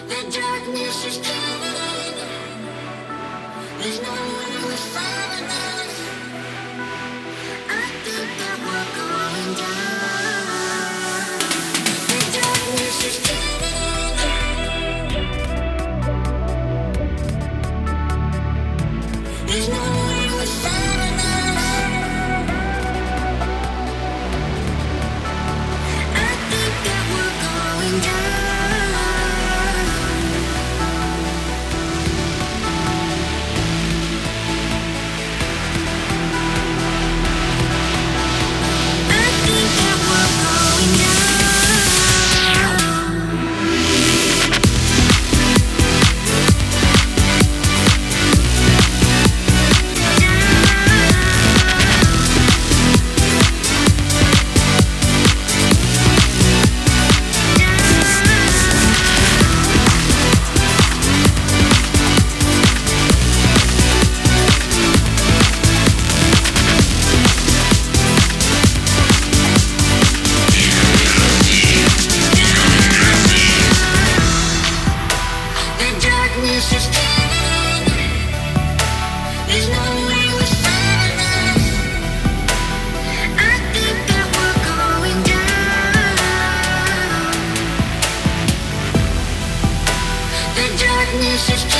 The darkness is killing. There's no one who's following us. I think that we're going down. The darkness is killing. There's no one who's following us. I think that we're going down. Darkness is killing. There's no way we're saving us. I think that we're going down. The darkness is killing.